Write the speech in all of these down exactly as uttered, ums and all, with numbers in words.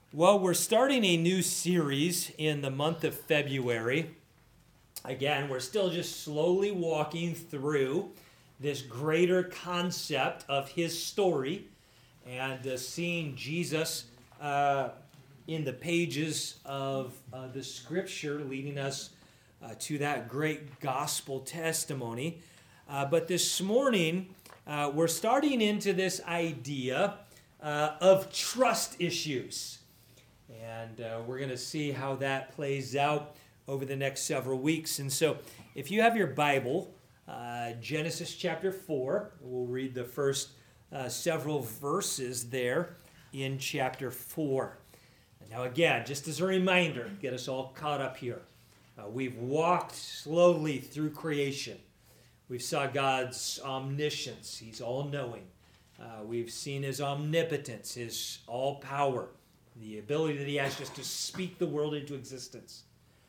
Well, we're starting a new series in the month of February. Again, we're still just slowly walking through this greater concept of his story and uh, seeing Jesus uh, in the pages of uh, the scripture leading us uh, to that great gospel testimony. Uh, but this morning, uh, we're starting into this idea uh, of trust issues. And uh, we're going to see how that plays out over the next several weeks. And so if you have your Bible, uh, Genesis chapter four, we'll read the first uh, several verses there in chapter four. Now again, just as a reminder, get us all caught up here. Uh, we've walked slowly through creation. We've saw God's omniscience. He's all-knowing. Uh, we've seen his omnipotence, his all-power. The ability that he has just to speak the world into existence.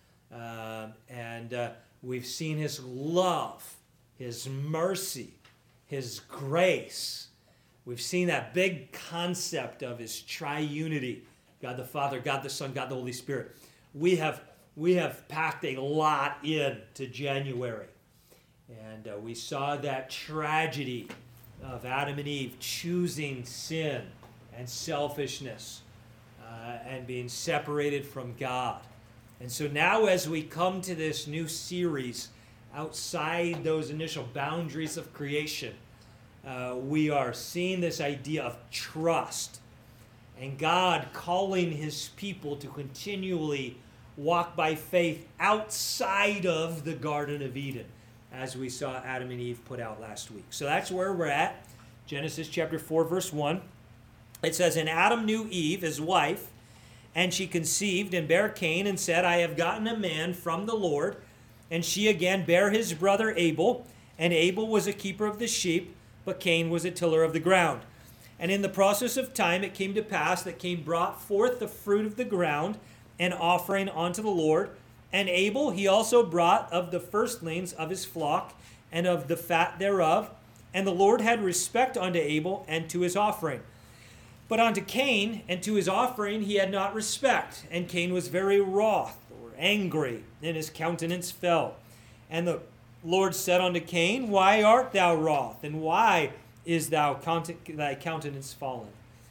Uh, and uh, we've seen his love, his mercy, his grace. We've seen that big concept of his triunity. God the Father, God the Son, God the Holy Spirit. We have, we have packed a lot in to January. And uh, we saw that tragedy of Adam and Eve choosing sin and selfishness. Uh, and being separated from God. And so now as we come to this new series outside those initial boundaries of creation, uh, we are seeing this idea of trust and God calling his people to continually walk by faith outside of the Garden of Eden, as we saw Adam and Eve put out last week. So that's where we're at. Genesis chapter four, verse one. It says, "And Adam knew Eve, his wife, and she conceived and bare Cain, and said, I have gotten a man from the Lord. And she again bare his brother Abel, and Abel was a keeper of the sheep, but Cain was a tiller of the ground. And in the process of time it came to pass that Cain brought forth the fruit of the ground, an offering unto the Lord. And Abel he also brought of the firstlings of his flock, and of the fat thereof. And the Lord had respect unto Abel, and to his offering. But unto Cain and to his offering he had not respect. And Cain was very wroth," or angry, and his countenance fell. And the Lord said unto Cain, Why art thou wroth? And why is thou thy countenance fallen?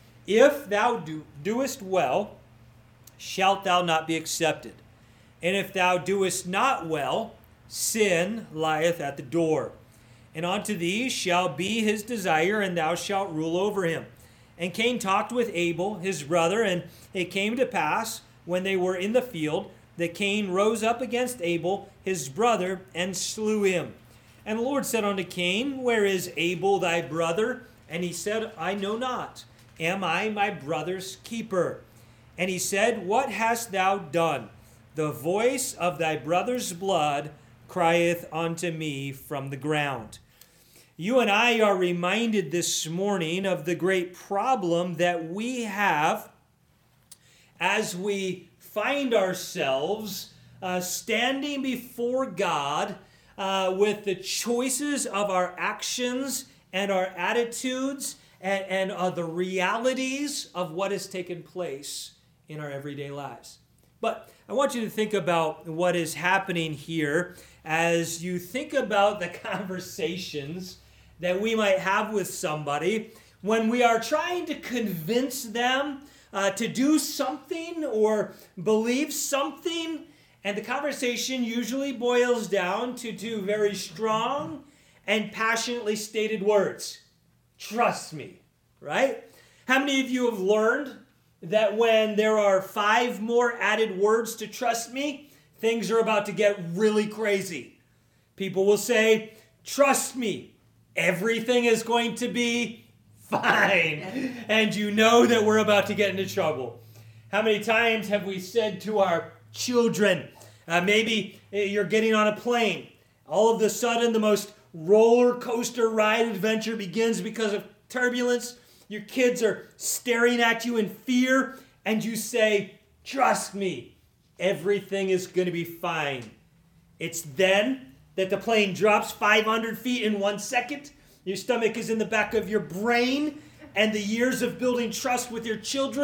If thou do, doest well, shalt thou not be accepted. And if thou doest not well, sin lieth at the door. And unto thee shall be his desire, and thou shalt rule over him. And Cain talked with Abel, his brother, and it came to pass, when they were in the field, that Cain rose up against Abel, his brother, and slew him. And the Lord said unto Cain, Where is Abel thy brother? And he said, I know not. Am I my brother's keeper? And he said, What hast thou done? The voice of thy brother's blood crieth unto me from the ground. You and I are reminded this morning of the great problem that we have as we find ourselves uh, standing before God uh, with the choices of our actions and our attitudes and, and uh, the realities of what has taken place in our everyday lives. But I want you to think about what is happening here as you think about the conversations that we might have with somebody when we are trying to convince them uh, to do something or believe something, and the conversation usually boils down to two very strong and passionately stated words. Trust me, right? How many of you have learned that when there are five more added words to trust me, things are about to get really crazy? People will say, trust me. Everything is going to be fine. And you know that we're about to get into trouble. How many times have we said to our children, uh, maybe you're getting on a plane. All of a sudden, the most roller coaster ride adventure begins because of turbulence. Your kids are staring at you in fear. And you say, trust me, everything is going to be fine. It's then that the plane drops five hundred feet in one second. Your stomach is in the back of your brain, and the years of building trust with your children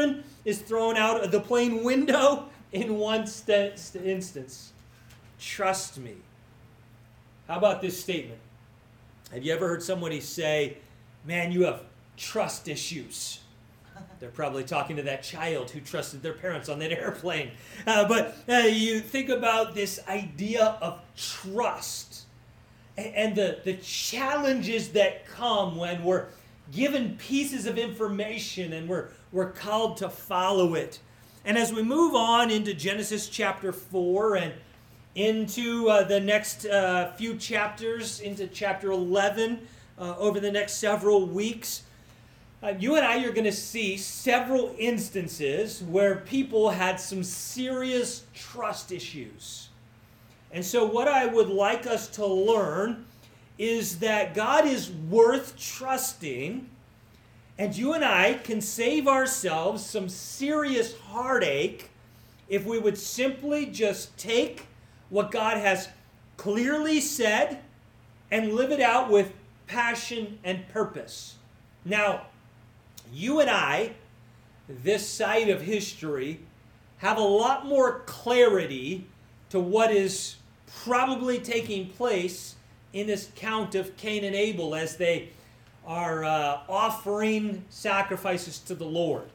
is thrown out of the plain window in one st- st- instance. Trust me. How about this statement? Have you ever heard somebody say, man, you have trust issues? They're probably talking to that child who trusted their parents on that airplane. Uh, but uh, you think about this idea of trust and, and the, the challenges that come when we're given pieces of information and we're, we're called to follow it. And as we move on into Genesis chapter four and into uh, the next uh, few chapters, into chapter eleven, uh, over the next several weeks, uh, you and I are going to see several instances where people had some serious trust issues. And so what I would like us to learn is that God is worth trusting, and you and I can save ourselves some serious heartache if we would simply just take what God has clearly said and live it out with passion and purpose. Now, you and I, this side of history, have a lot more clarity to what is probably taking place in this count of Cain and Abel as they are uh, offering sacrifices to the Lord.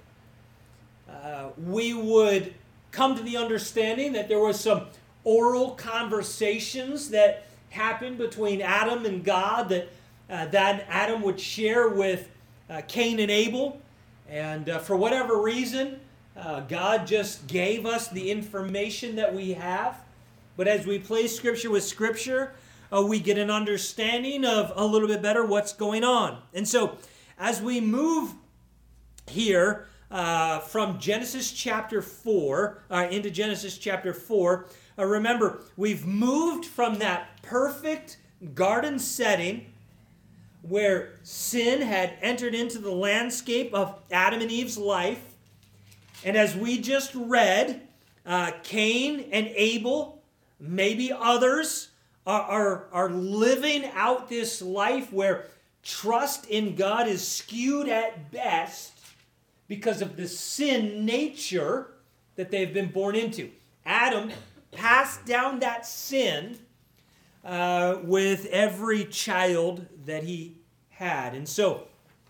Uh, we would come to the understanding that there was some oral conversations that happened between Adam and God that uh, that Adam would share with uh, Cain and Abel. And uh, for whatever reason, uh, God just gave us the information that we have. But as we place Scripture with Scripture, uh, we get an understanding of a little bit better what's going on. And so as we move here uh, from Genesis chapter four uh, into Genesis chapter four, uh, remember, we've moved from that perfect garden setting where sin had entered into the landscape of Adam and Eve's life. And as we just read, uh, Cain and Abel, maybe others, are, are, are living out this life where trust in God is skewed at best because of the sin nature that they've been born into. Adam passed down that sin uh, with every child that he had. And so,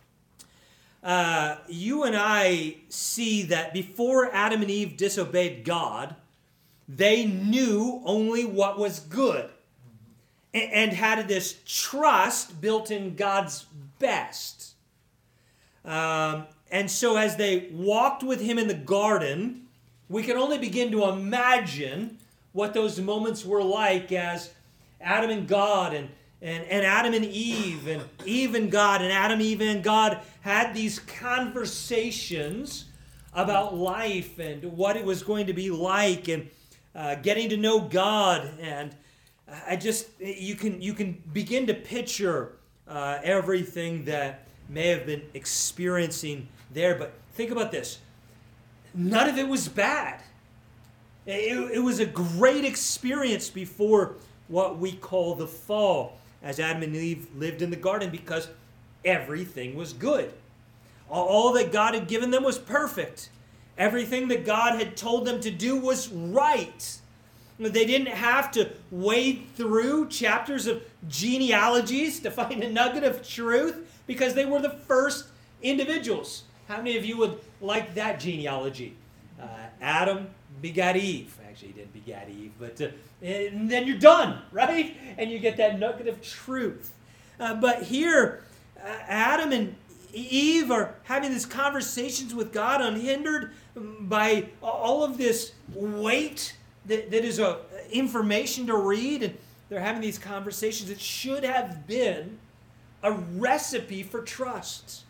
uh, you and I see that before Adam and Eve disobeyed God, they knew only what was good and, and had this trust built in God's best. Um, and so as they walked with him in the garden, we can only begin to imagine what those moments were like as Adam and God and, and, and Adam and Eve and Eve and God and Adam, Eve and God had these conversations about life and what it was going to be like and uh, getting to know God. And I just, you can, you can begin to picture uh, everything that may have been experiencing there. But think about this. None of it was bad. It, it was a great experience before what we call the fall, as Adam and Eve lived in the garden, because everything was good. All that God had given them was perfect. Everything that God had told them to do was right. They didn't have to wade through chapters of genealogies to find a nugget of truth because they were the first individuals. How many of you would like that genealogy? Uh, Adam begat Eve. Actually, he didn't begat Eve, but uh, and then you're done, right? And you get that nugget of truth. Uh, but here, uh, Adam and Eve are having these conversations with God unhindered by all of this weight that, that is a information to read. And they're having these conversations that should have been a recipe for trust.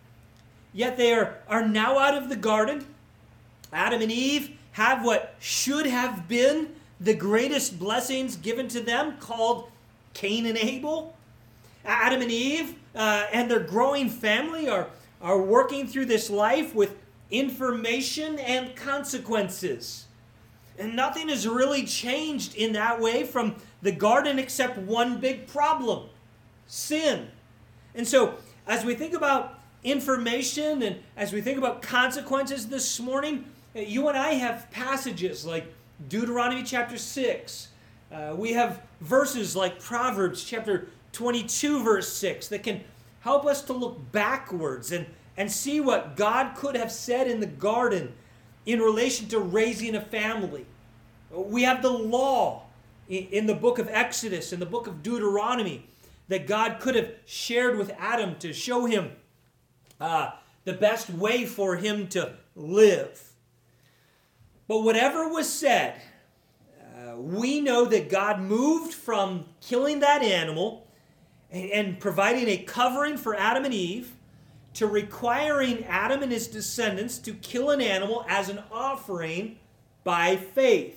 Yet they are, are now out of the garden. Adam and Eve have what should have been the greatest blessings given to them, called Cain and Abel. Adam and Eve uh, and their growing family are, are working through this life with information and consequences. And nothing has really changed in that way from the garden except one big problem: sin. And so, as we think about information and as we think about consequences this morning, you and I have passages like Deuteronomy chapter six. Uh, we have verses like Proverbs chapter twenty-two, verse six, that can help us to look backwards and, and see what God could have said in the garden in relation to raising a family. We have the law in the book of Exodus, in the book of Deuteronomy, that God could have shared with Adam to show him uh, the best way for him to live. But whatever was said, uh, we know that God moved from killing that animal and, and providing a covering for Adam and Eve to requiring Adam and his descendants to kill an animal as an offering by faith.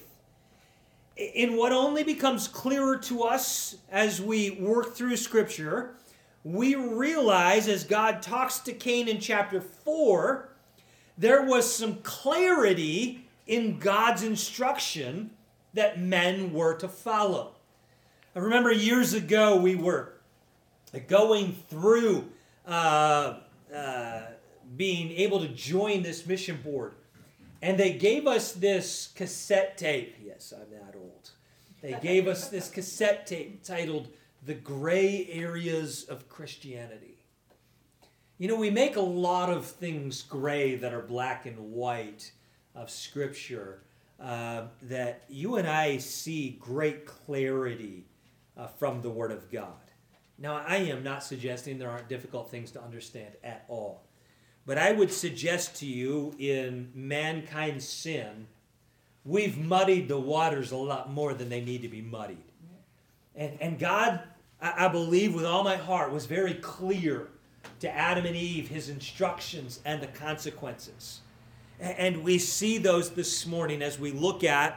In what only becomes clearer to us as we work through Scripture, we realize as God talks to Cain in chapter four, there was some clarity in God's instruction that men were to follow. I remember years ago we were going through uh, uh, being able to join this mission board. And they gave us this cassette tape. Yes, I'm that old. They gave us this cassette tape titled The Gray Areas of Christianity. You know, we make a lot of things gray that are black and white of Scripture uh, that you and I see great clarity uh, from the Word of God. Now, I am not suggesting there aren't difficult things to understand at all. But I would suggest to you in mankind's sin, we've muddied the waters a lot more than they need to be muddied. And, and God, I, I believe with all my heart, was very clear to Adam and Eve, his instructions and the consequences. And, and we see those this morning as we look at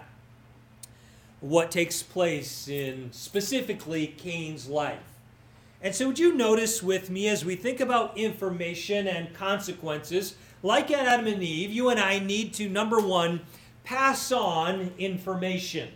what takes place in specifically Cain's life. And so would you notice with me as we think about information and consequences, like Adam and Eve, you and I need to, number one, pass on information.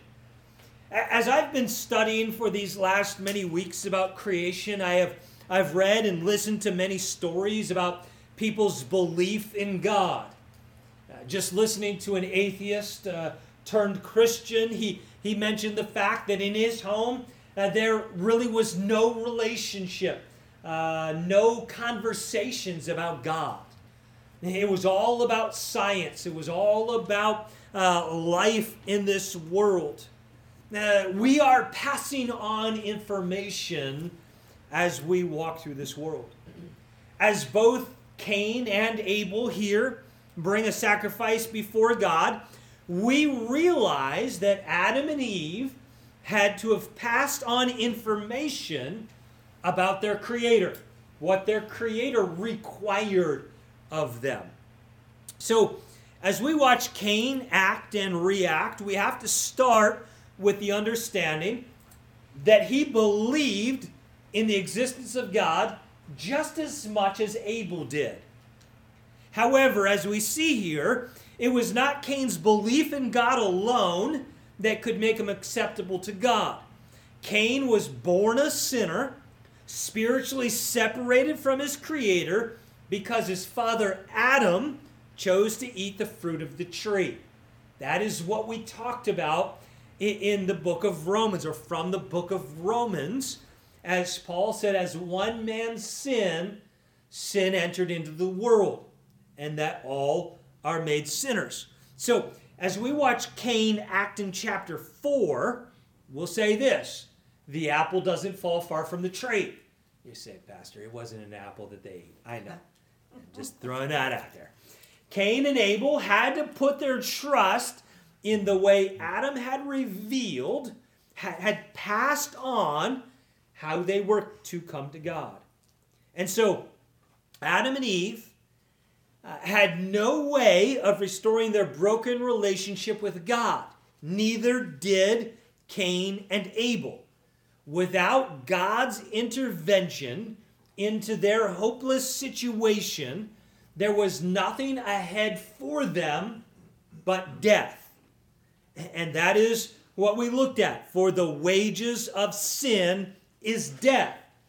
As I've been studying for these last many weeks about creation, I have I've read and listened to many stories about people's belief in God. Uh, just listening to an atheist uh, turned Christian, he, he mentioned the fact that in his home, Uh, there really was no relationship, uh, no conversations about God. It was all about science. It was all about uh, life in this world. Uh, we are passing on information as we walk through this world. As both Cain and Abel here bring a sacrifice before God, we realize that Adam and Eve had to have passed on information about their Creator, what their Creator required of them. So, as we watch Cain act and react, we have to start with the understanding that he believed in the existence of God just as much as Abel did. However, as we see here, it was not Cain's belief in God alone that could make him acceptable to God. Cain was born a sinner, spiritually separated from his Creator because his father Adam chose to eat the fruit of the tree. That is what we talked about in the book of Romans, or from the book of Romans, as Paul said, as one man's sin, sin entered into the world, and that all are made sinners. So, as we watch Cain act in chapter four, we'll say this: the apple doesn't fall far from the tree. You say, Pastor, it wasn't an apple that they ate. I know. I'm just throwing that out there. Cain and Abel had to put their trust in the way Adam had revealed, had passed on how they were to come to God. And so, Adam and Eve Uh, had no way of restoring their broken relationship with God. Neither did Cain and Abel. Without God's intervention into their hopeless situation, there was nothing ahead for them but death. And that is what we looked at. For the wages of sin is death.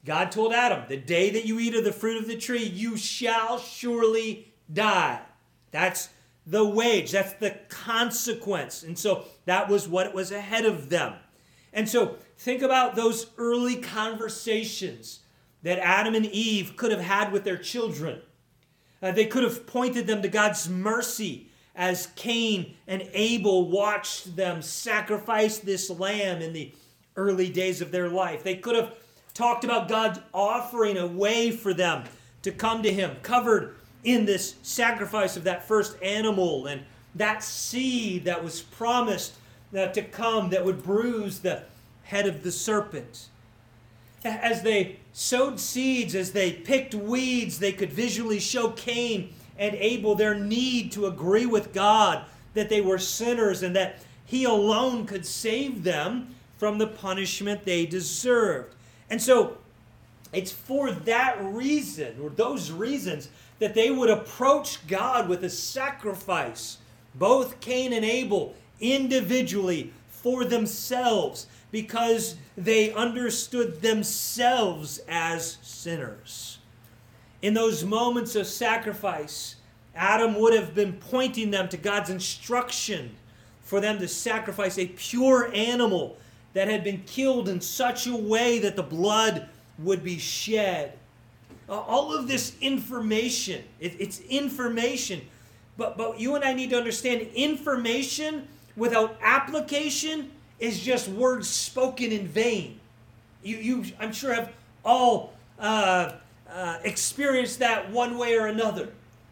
God told Adam, the day that you eat of the fruit of the tree, you shall surely die. That's the wage. That's the consequence. And so that was what was ahead of them. And so think about those early conversations that Adam and Eve could have had with their children. Uh, they could have pointed them to God's mercy as Cain and Abel watched them sacrifice this lamb in the early days of their life. They could have talked about God offering a way for them to come to him, covered in this sacrifice of that first animal and that seed that was promised uh, to come that would bruise the head of the serpent. As they sowed seeds, as they picked weeds, they could visually show Cain and Abel their need to agree with God that they were sinners and that he alone could save them from the punishment they deserved. And so it's for that reason, or those reasons, that they would approach God with a sacrifice, both Cain and Abel, individually for themselves, because they understood themselves as sinners. In those moments of sacrifice, Adam would have been pointing them to God's instruction for them to sacrifice a pure animal that had been killed in such a way that the blood would be shed. Uh, all of this information, it, it's information, but, but you and I need to understand information without application is just words spoken in vain. You, you I'm sure, have all uh, uh, experienced that one way or another.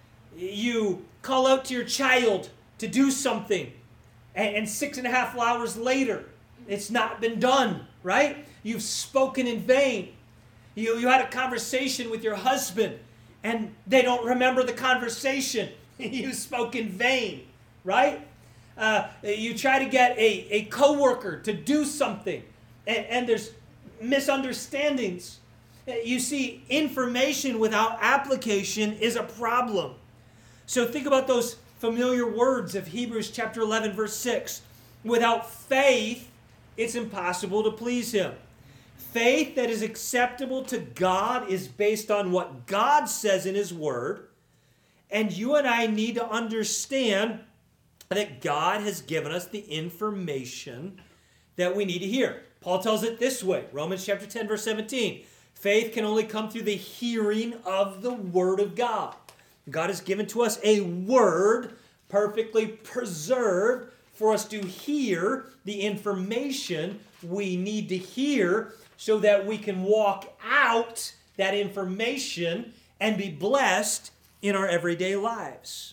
You call out to your child to do something, and, and six and a half hours later, it's not been done, right? You've spoken in vain. You, you had a conversation with your husband, and they don't remember the conversation. You spoke in vain, right? Uh, you try to get a, a coworker to do something, and, and there's misunderstandings. You see, information without application is a problem. So think about those familiar words of Hebrews chapter eleven, verse six. Without faith, it's impossible to please him. Faith that is acceptable to God is based on what God says in his word. And you and I need to understand that God has given us the information that we need to hear. Paul tells it this way, Romans chapter ten, verse seventeen. Faith can only come through the hearing of the word of God. God has given to us a word perfectly preserved for us to hear the information we need to hear so that we can walk out that information and be blessed in our everyday lives.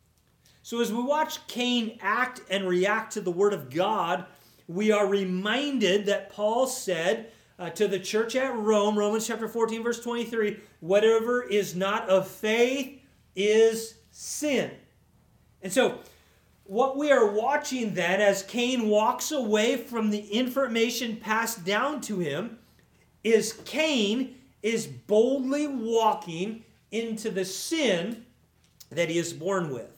So as we watch Cain act and react to the word of God, we are reminded that Paul said uh, to the church at Rome, Romans chapter fourteen, verse twenty-three, whatever is not of faith is sin. And so what we are watching then as Cain walks away from the information passed down to him is Cain is boldly walking into the sin that he is born with.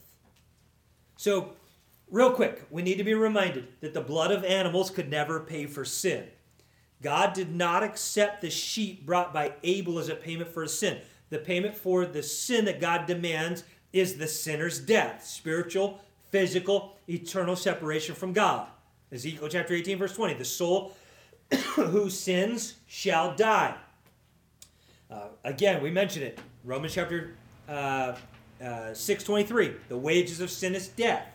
So, real quick, we need to be reminded that the blood of animals could never pay for sin. God did not accept the sheep brought by Abel as a payment for his sin. The payment for the sin that God demands is the sinner's death, spiritual, physical, eternal separation from God. Ezekiel chapter eighteen, verse twenty, the soul who sins shall die. Uh, again, we mentioned it. Romans chapter uh, uh, six twenty-three, the wages of sin is death.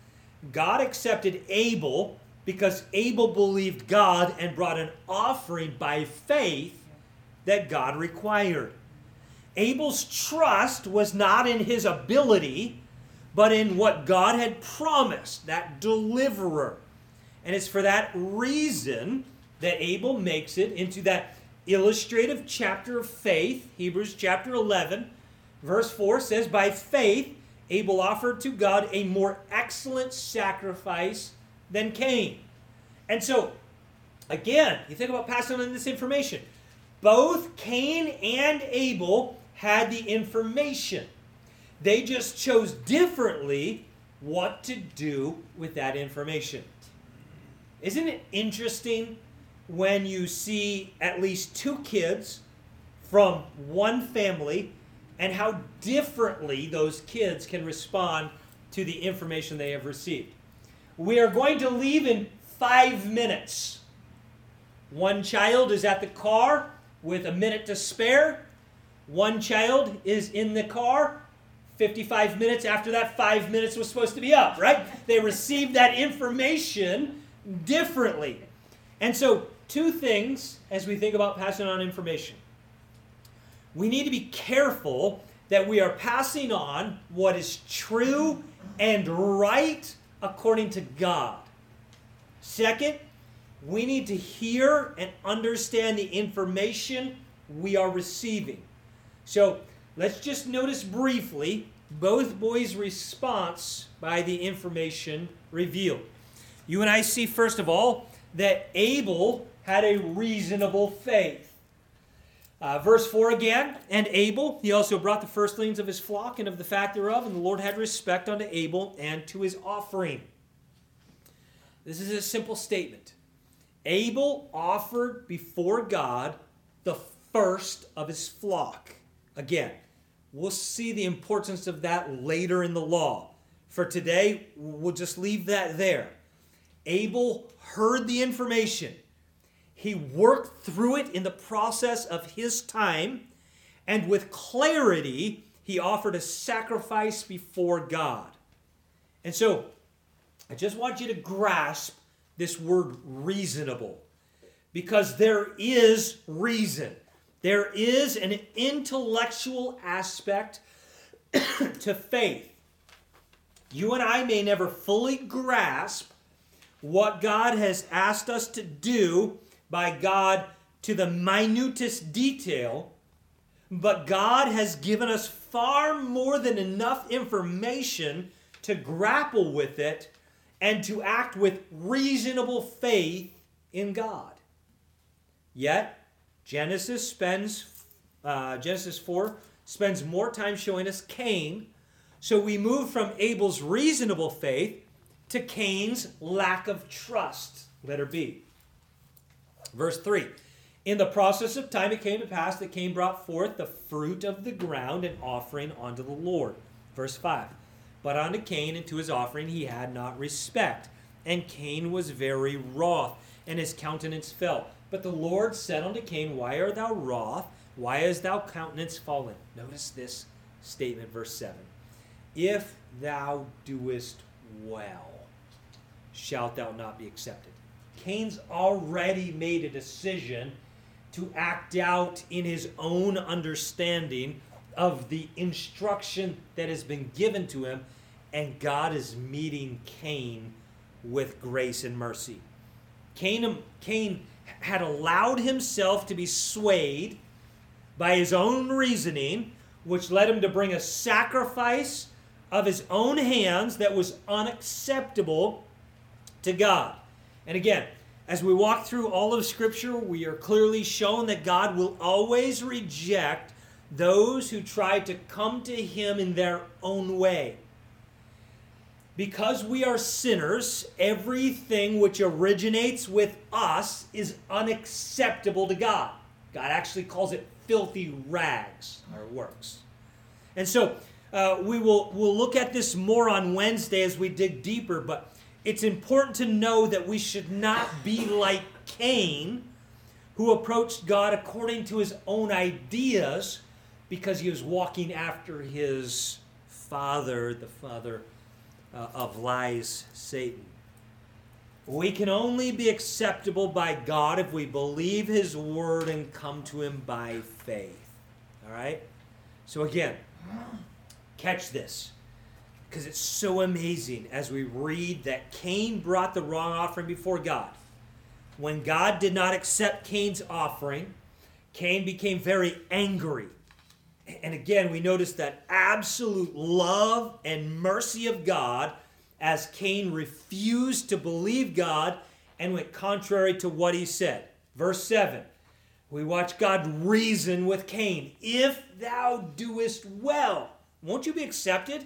God accepted Abel because Abel believed God and brought an offering by faith that God required. Abel's trust was not in his ability, but in what God had promised, that deliverer. And it's for that reason that Abel makes it into that illustrative chapter of faith. Hebrews chapter eleven, verse four says, by faith, Abel offered to God a more excellent sacrifice than Cain. And so, again, you think about passing on this information. Both Cain and Abel had the information. They just chose differently what to do with that information. Isn't it interesting when you see at least two kids from one family and how differently those kids can respond to the information they have received. We are going to leave in five minutes. One child is at the car with a minute to spare. One child is in the car fifty-five minutes after that five minutes was supposed to be up, right? They received that information differently. And so, two things as we think about passing on information. We need to be careful that we are passing on what is true and right according to God. Second, we need to hear and understand the information we are receiving. So let's just notice briefly both boys' response by the information revealed. You and I see, first of all, that Abel had a reasonable faith. Uh, verse four again, and Abel, he also brought the firstlings of his flock and of the fat thereof, and the Lord had respect unto Abel and to his offering. This is a simple statement. Abel offered before God the first of his flock. Again, we'll see the importance of that later in the law. For today, we'll just leave that there. Abel heard the information. He worked through it in the process of his time, and with clarity, he offered a sacrifice before God. And so, I just want you to grasp this word reasonable, because there is reason. There is an intellectual aspect to faith. You and I may never fully grasp what God has asked us to do by God to the minutest detail, but God has given us far more than enough information to grapple with it and to act with reasonable faith in God. Yet, Genesis spends uh, Genesis four spends more time showing us Cain, so we move from Abel's reasonable faith to Cain's lack of trust. Letter B. Verse three. In the process of time it came to pass that Cain brought forth the fruit of the ground, an offering unto the Lord. Verse five. But unto Cain and to his offering he had not respect. And Cain was very wroth, and his countenance fell. But the Lord said unto Cain, Why art thou wroth? Why is thou countenance fallen? Notice this statement, verse seven. If thou doest well, shalt thou not be accepted. Cain's already made a decision to act out in his own understanding of the instruction that has been given to him, and God is meeting Cain with grace and mercy. Cain, Cain had allowed himself to be swayed by his own reasoning, which led him to bring a sacrifice of his own hands that was unacceptable to God. And again, as we walk through all of Scripture, we are clearly shown that God will always reject those who try to come to him in their own way. Because we are sinners, everything which originates with us is unacceptable to God. God actually calls it filthy rags, our works. And so uh, we will we'll look at this more on Wednesday as we dig deeper, but it's important to know that we should not be like Cain, who approached God according to his own ideas, because he was walking after his father, the father uh, of lies, Satan. We can only be acceptable by God if we believe his word and come to him by faith. All right? So again, catch this, because it's so amazing as we read that Cain brought the wrong offering before God. When God did not accept Cain's offering, Cain became very angry. And again, we notice that absolute love and mercy of God as Cain refused to believe God and went contrary to what he said. Verse seven, we watch God reason with Cain. If thou doest well, won't you be accepted?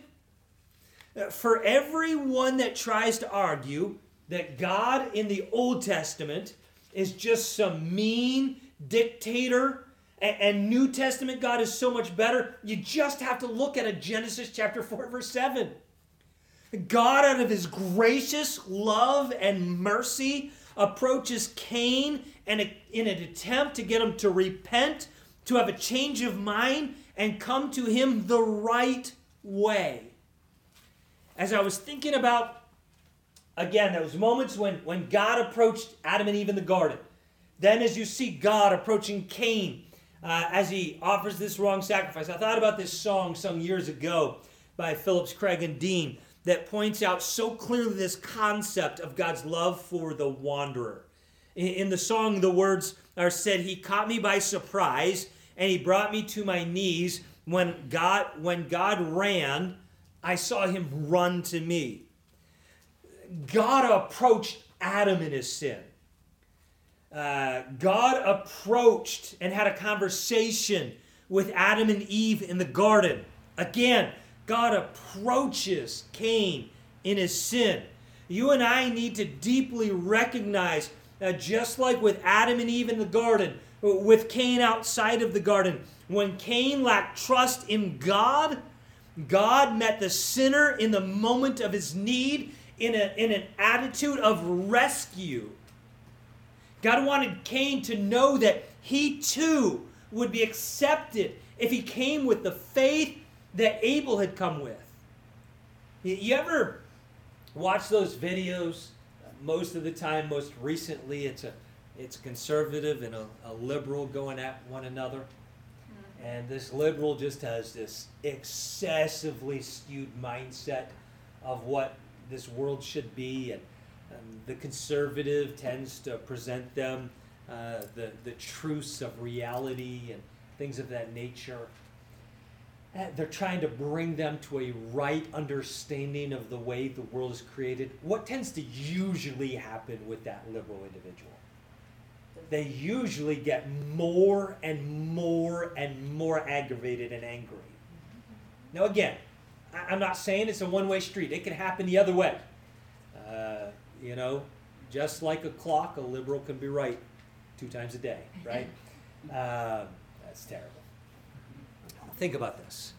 For everyone that tries to argue that God in the Old Testament is just some mean dictator And, and New Testament God is so much better. You just have to look at a Genesis chapter four, verse seven. God, out of his gracious love and mercy, approaches Cain and in an attempt to get him to repent, to have a change of mind, and come to him the right way. As I was thinking about, again, those moments when, when God approached Adam and Eve in the garden, then as you see God approaching Cain uh, as he offers this wrong sacrifice, I thought about this song sung years ago by Phillips, Craig, and Dean that points out so clearly this concept of God's love for the wanderer. In, in the song, the words are said, "He caught me by surprise, and he brought me to my knees. When God, when God ran, I saw him run to me." God approached Adam in his sin. Uh, God approached and had a conversation with Adam and Eve in the garden. Again, God approaches Cain in his sin. You and I need to deeply recognize that just like with Adam and Eve in the garden, with Cain outside of the garden, when Cain lacked trust in God, God met the sinner in the moment of his need in, a, in an attitude of rescue. God wanted Cain to know that he too would be accepted if he came with the faith that Abel had come with. You ever watch those videos? Most of the time, most recently, it's a it's a conservative and a, a liberal going at one another. And this liberal just has this excessively skewed mindset of what this world should be. And um, the conservative tends to present them uh, the, the truths of reality and things of that nature. They're trying to bring them to a right understanding of the way the world is created. What tends to usually happen with that liberal individual? They usually get more and more and more aggravated and angry. Now again, I'm not saying it's a one-way street. It can happen the other way. Uh, you know, just like a clock, a liberal can be right two times a day, right? Uh, that's terrible. Think about this.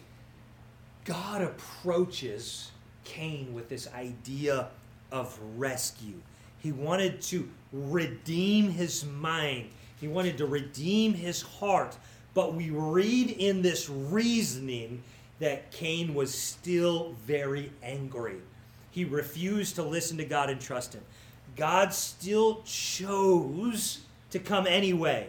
God approaches Cain with this idea of rescue. He wanted to redeem his mind. He wanted to redeem his heart. But we read in this reasoning that Cain was still very angry. He refused to listen to God and trust him. God still chose to come anyway.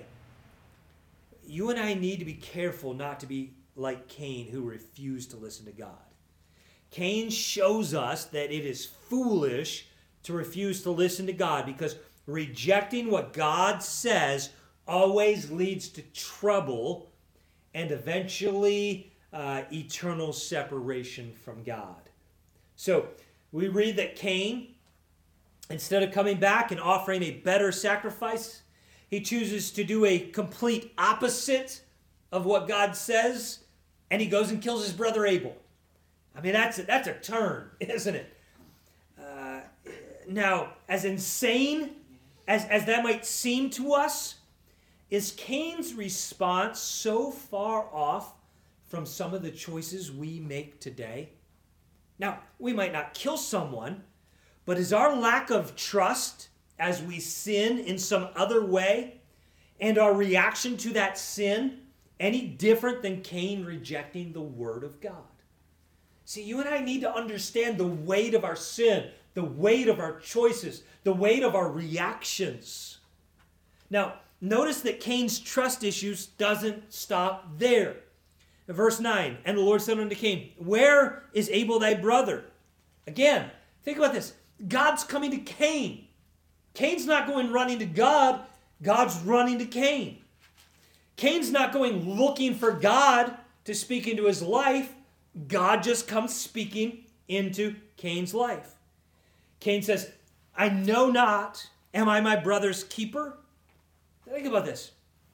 You and I need to be careful not to be like Cain, who refused to listen to God. Cain shows us that it is foolish to refuse to listen to God, because rejecting what God says always leads to trouble and eventually uh, eternal separation from God. So we read that Cain, instead of coming back and offering a better sacrifice, he chooses to do a complete opposite of what God says, and he goes and kills his brother Abel. I mean, that's a, that's a turn, isn't it? Uh, now, as insane as, as that might seem to us, is Cain's response so far off from some of the choices we make today? Now, we might not kill someone, but is our lack of trust as we sin in some other way, and our reaction to that sin, any different than Cain rejecting the word of God? See, you and I need to understand the weight of our sin, the weight of our choices, the weight of our reactions. Now, notice that Cain's trust issues doesn't stop there. In verse nine, and the Lord said unto Cain, "Where is Abel thy brother?" Again, think about this. God's coming to Cain. Cain's not going running to God. God's running to Cain. Cain's not going looking for God to speak into his life. God just comes speaking into Cain's life. Cain says, "I know not, am I my brother's keeper?" Think about this.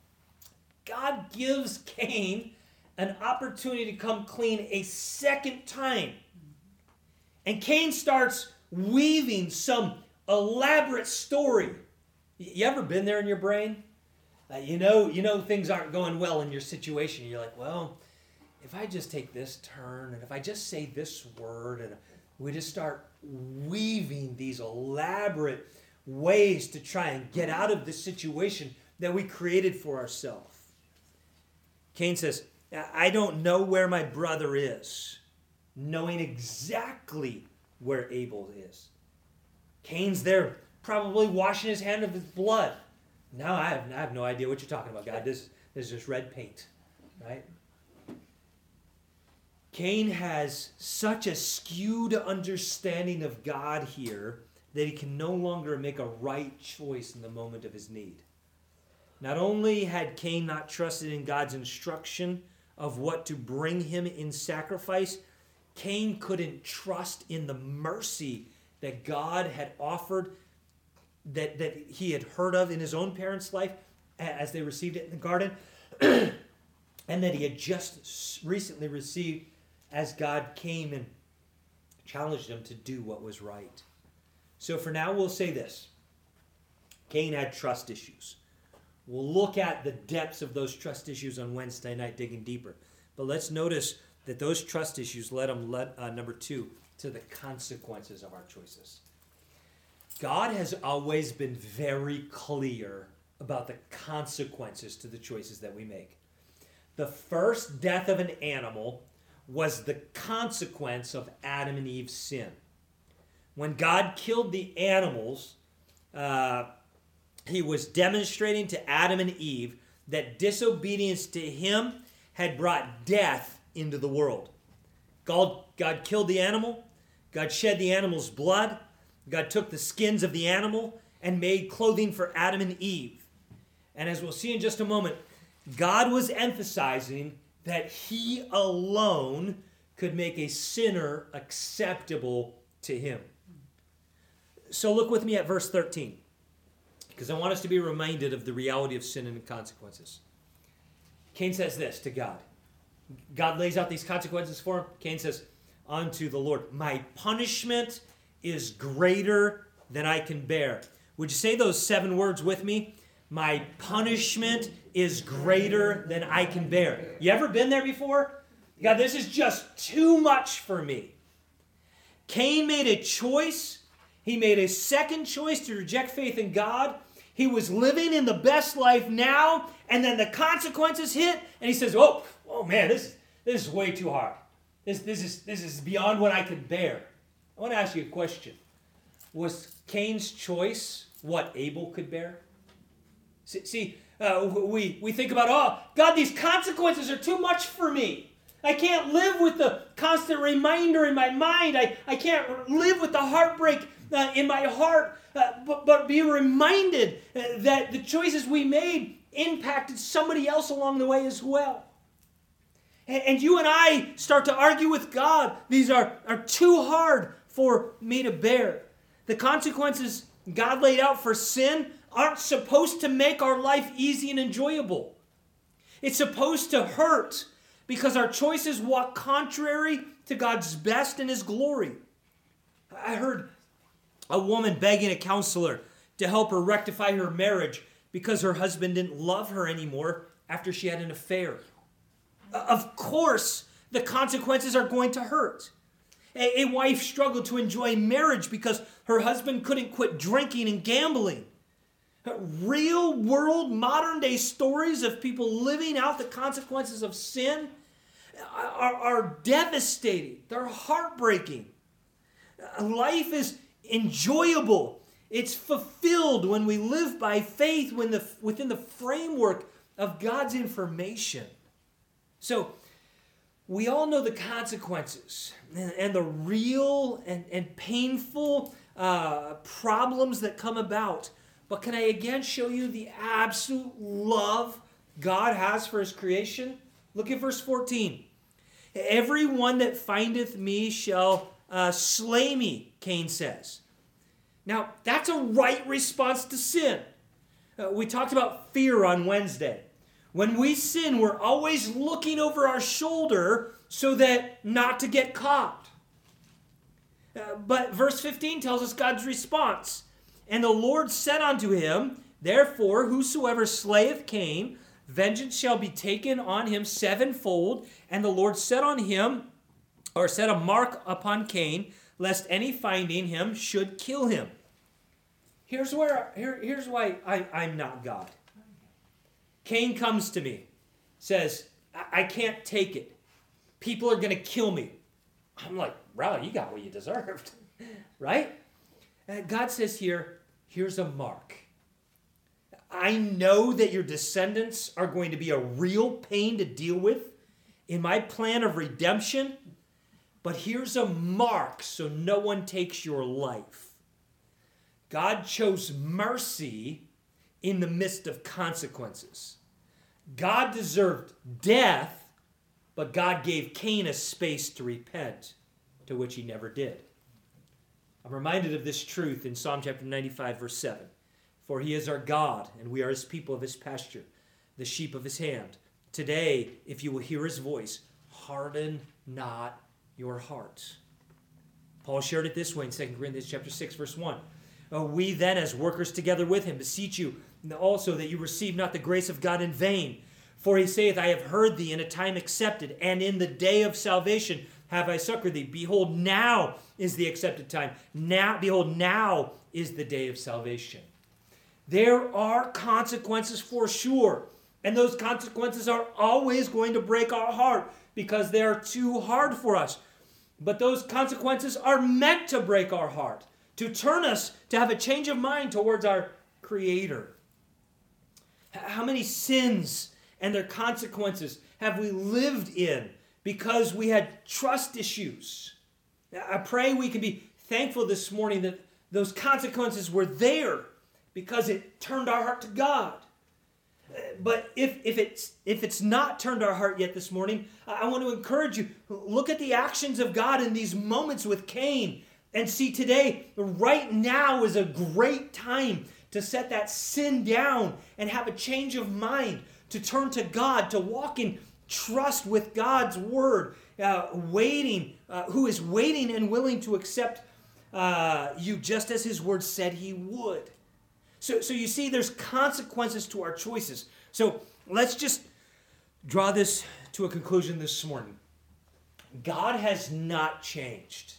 God gives Cain an opportunity to come clean a second time. And Cain starts weaving some elaborate story. You ever been there in your brain? Uh, you know, you know things aren't going well in your situation. You're like, well, if I just take this turn, and if I just say this word, and we just start weaving these elaborate ways to try and get out of this situation that we created for ourselves. Cain says, I don't know where my brother is, knowing exactly where Abel is. Cain's there, probably washing his hand of his blood. Now I have, I have no idea what you're talking about, God. This, this is just red paint, right? Cain has such a skewed understanding of God here that he can no longer make a right choice in the moment of his need. Not only had Cain not trusted in God's instruction of what to bring him in sacrifice, Cain couldn't trust in the mercy that God had offered, that, that he had heard of in his own parents' life as they received it in the garden, and that he had just recently received as God came and challenged him to do what was right. So for now, we'll say this. Cain had trust issues. We'll look at the depths of those trust issues on Wednesday night, digging deeper. But let's notice that those trust issues led him, led, uh, number two, to the consequences of our choices. God has always been very clear about the consequences to the choices that we make. The first death of an animal was the consequence of Adam and Eve's sin. When God killed the animals, uh, he was demonstrating to Adam and Eve that disobedience to him had brought death into the world. God, God killed the animal. God shed the animal's blood. God took the skins of the animal and made clothing for Adam and Eve. And as we'll see in just a moment, God was emphasizing that he alone could make a sinner acceptable to him. So look with me at verse thirteen, because I want us to be reminded of the reality of sin and the consequences. Cain says this to God. God lays out these consequences for him. Cain says, unto the Lord, my punishment is greater than I can bear. Would you say those seven words with me? My punishment is greater than I can bear. You ever been there before? God, this is just too much for me. Cain made a choice. He made a second choice to reject faith in God. He was living in the best life now, and then the consequences hit, and he says, oh, oh man, this, this is way too hard. This, this, is, this is beyond what I could bear. I want to ask you a question. Was Cain's choice what Abel could bear? See, see uh, we, we think about, oh, God, these consequences are too much for me. I can't live with the constant reminder in my mind. I, I can't live with the heartbreak uh, in my heart, uh, but, but be reminded uh, that the choices we made impacted somebody else along the way as well. And, and you and I start to argue with God. These are, are too hard for me to bear. The consequences God laid out for sin aren't supposed to make our life easy and enjoyable. It's supposed to hurt because our choices walk contrary to God's best and his glory. I heard a woman begging a counselor to help her rectify her marriage because her husband didn't love her anymore after she had an affair. Of course, the consequences are going to hurt. A, a wife struggled to enjoy marriage because her husband couldn't quit drinking and gambling. Real world, modern day stories of people living out the consequences of sin are, are devastating. They're heartbreaking. Life is enjoyable. It's fulfilled when we live by faith when the, within the framework of God's information. So, we all know the consequences and, and the real and, and painful uh, problems that come about. But can I again show you the absolute love God has for his creation? Look at verse fourteen. Everyone that findeth me shall uh, slay me, Cain says. Now, that's a right response to sin. Uh, we talked about fear on Wednesday. When we sin, we're always looking over our shoulder so that not to get caught. Uh, but verse fifteen tells us God's response. And the Lord said unto him, Therefore, whosoever slayeth Cain, vengeance shall be taken on him sevenfold. And the Lord set on him, or set a mark upon Cain, lest any finding him should kill him. Here's where here, here's why I, I'm not God. Cain comes to me, says, I, I can't take it. People are going to kill me. I'm like, Raleigh, you got what you deserved, right? And God says here, here's a mark. I know that your descendants are going to be a real pain to deal with in my plan of redemption, but here's a mark so no one takes your life. God chose mercy in the midst of consequences. God deserved death, but God gave Cain a space to repent, to which he never did. I'm reminded of this truth in Psalm chapter ninety-five, verse seven. For he is our God, and we are his people of his pasture, the sheep of his hand. Today, if you will hear his voice, harden not your hearts. Paul shared it this way in Second Corinthians chapter six, verse one. Oh, we then, as workers together with him, beseech you also that you receive not the grace of God in vain. For he saith, I have heard thee in a time accepted, and in the day of salvation have I succored thee. Behold, now is the accepted time. Now, behold, now is the day of salvation. There are consequences for sure. And those consequences are always going to break our heart because they are too hard for us. But those consequences are meant to break our heart, to turn us to have a change of mind towards our Creator. How many sins and their consequences have we lived in because we had trust issues? I pray we can be thankful this morning that those consequences were there because it turned our heart to God. But if, if, it's, if it's not turned our heart yet this morning, I want to encourage you, look at the actions of God in these moments with Cain and see today, right now is a great time to set that sin down and have a change of mind, to turn to God, to walk in trust with God's word, uh, waiting, uh, who is waiting and willing to accept uh, you just as his word said he would. So, so you see, there's consequences to our choices. So let's just draw this to a conclusion this morning. God has not changed.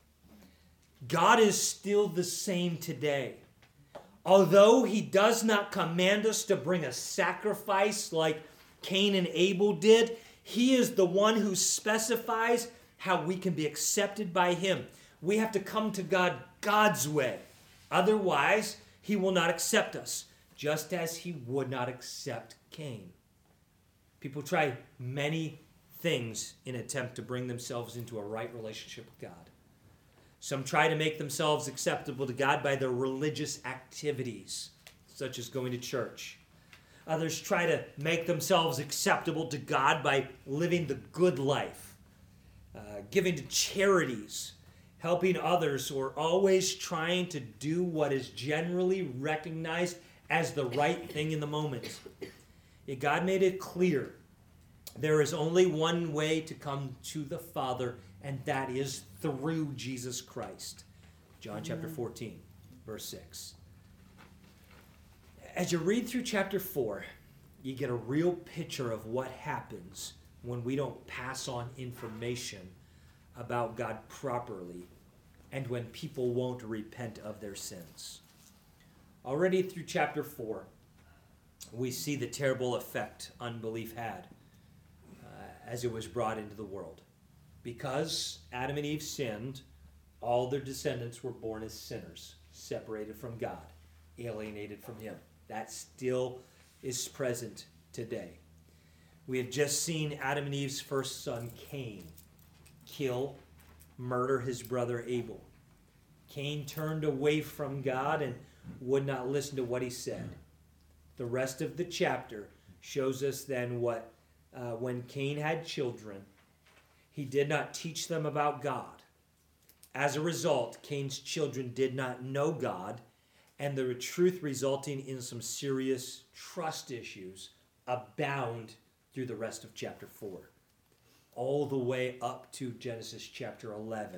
God is still the same today. Although he does not command us to bring a sacrifice like Cain and Abel did, he is the one who specifies how we can be accepted by him. We have to come to God God's way. Otherwise, he will not accept us, just as he would not accept Cain. People try many things in an attempt to bring themselves into a right relationship with God. Some try to make themselves acceptable to God by their religious activities, such as going to church. Others try to make themselves acceptable to God by living the good life, uh, giving to charities, helping others, or always trying to do what is generally recognized as the right thing in the moment. Yet God made it clear there is only one way to come to the Father, and that is through Jesus Christ. John chapter fourteen, verse six. As you read through chapter four, you get a real picture of what happens when we don't pass on information about God properly, and when people won't repent of their sins. Already through chapter four, we see the terrible effect unbelief had uh, as it was brought into the world. Because Adam and Eve sinned, all their descendants were born as sinners, separated from God, alienated from him. That still is present today. We have just seen Adam and Eve's first son, Cain, kill, murder his brother Abel. Cain turned away from God and would not listen to what he said. The rest of the chapter shows us then what, uh, when Cain had children, he did not teach them about God. As a result, Cain's children did not know God, and the truth resulting in some serious trust issues abound through the rest of chapter four, all the way up to Genesis chapter eleven.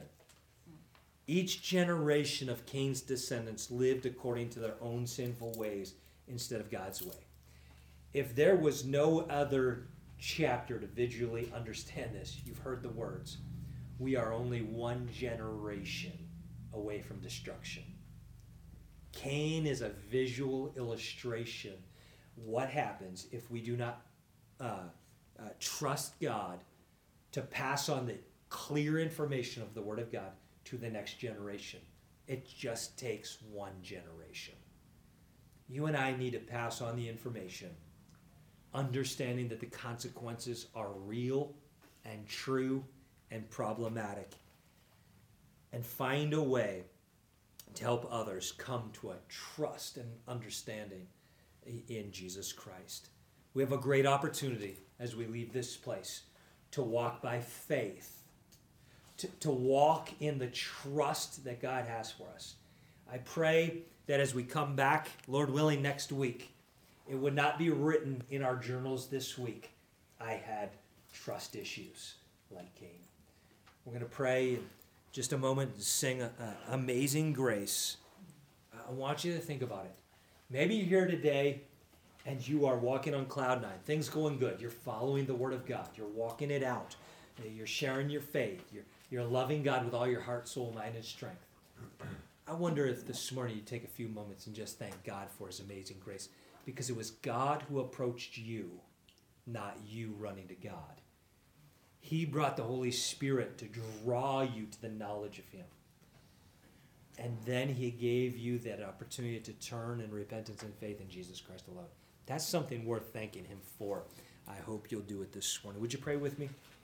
Each generation of Cain's descendants lived according to their own sinful ways instead of God's way. If there was no other chapter to visually understand this, you've heard the words. We are only one generation away from destruction. Cain is a visual illustration. What happens if we do not uh, uh, trust God to pass on the clear information of the Word of God to the next generation? It just takes one generation. You and I need to pass on the information, understanding that the consequences are real and true and problematic, and find a way to help others come to a trust and understanding in Jesus Christ. We have a great opportunity as we leave this place to walk by faith, to, to walk in the trust that God has for us. I pray that as we come back, Lord willing, next week, it would not be written in our journals this week, I had trust issues like Cain. We're going to pray in just a moment and sing a, a Amazing Grace. I want you to think about it. Maybe you're here today and you are walking on cloud nine. Things going good. You're following the Word of God. You're walking it out. You're sharing your faith. You're, you're loving God with all your heart, soul, mind, and strength. I wonder if this morning you take a few moments and just thank God for His amazing grace, because it was God who approached you, not you running to God. He brought the Holy Spirit to draw you to the knowledge of Him. And then He gave you that opportunity to turn in repentance and faith in Jesus Christ alone. That's something worth thanking Him for. I hope you'll do it this morning. Would you pray with me?